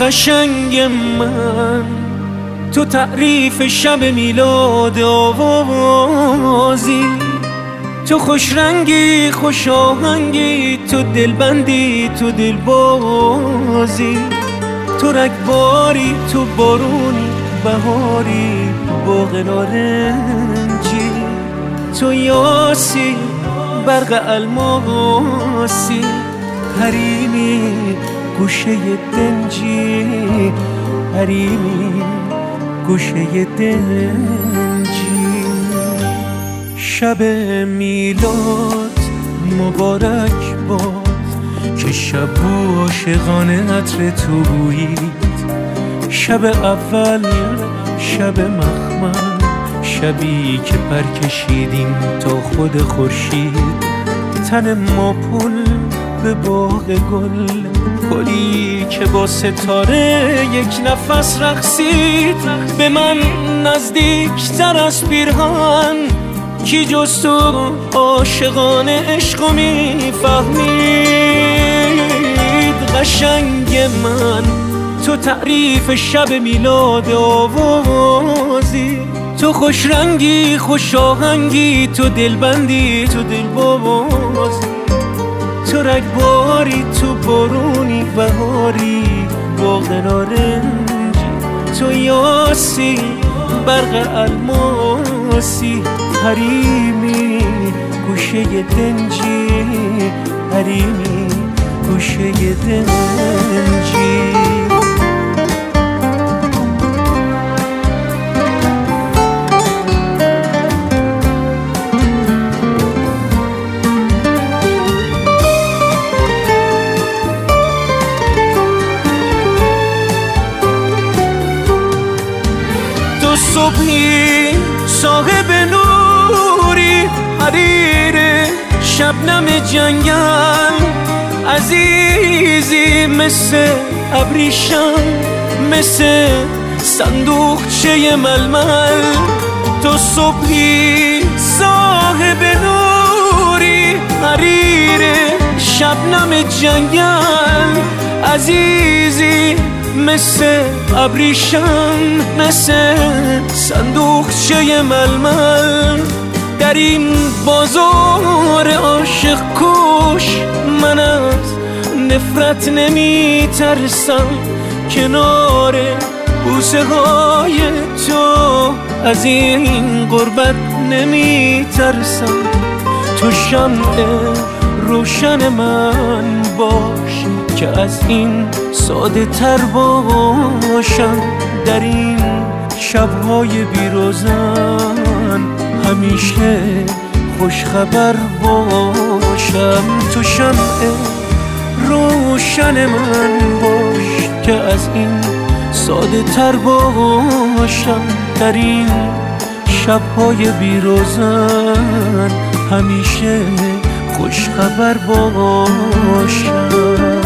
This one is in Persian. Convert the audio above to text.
قشنگ من، تو تعریف شب میلاد آوازی، تو خوش رنگی خوش آهنگی، تو دلبندی تو دلبازی، تو رگباری تو بارونی بهاری باغ نارنجی، تو یاسی برق الماسی، حریمی گوشه دنجی، حریمی گوشه دنجی. شب میلاد مبارک باد که شب و عاشقانه عطر تو بویید، شب اول شب مخمل، شبی که پر کشیدیم تا خود خورشید، تن ما پل به باغ گل، گلی که با ستاره یک نفس رقصید. به من نزدیکتر از پیرهن کی جز تو عاشقانه عشقو میفهمید. قشنگ من، تو تعریف شب میلاد آوازی، تو خوش رنگی خوش آهنگی، تو دلبندی تو دلبازی، تو رگباری تو بارونی بهاری باغ نارنجی، تو یاسی برق الماسی، حریمی گوشه دنجی، حریمی گوشه دنجی. صبحی صاحب نوری، حریر شبنم جنگل، عزیزی مثل ابریشم، مثل صندوقچه ململ. تو صبحی صاحب نوری، حریر شبنم جنگل، عزیزی مثل ابریشم، مثل صندوقچه ململ. در این بازار عاشق کش من از نفرت نمی ترسم، کنار بوسه های تو از این غربت نمی ترسم. تو شمع روشن من باش که از این ساده تر باشم، در این شبهای بیروزن همیشه خوش خبر باشم. تو شمع روشن من باش که از این ساده تر باشم، در این شبهای بیروزن همیشه خوش خبر باشم.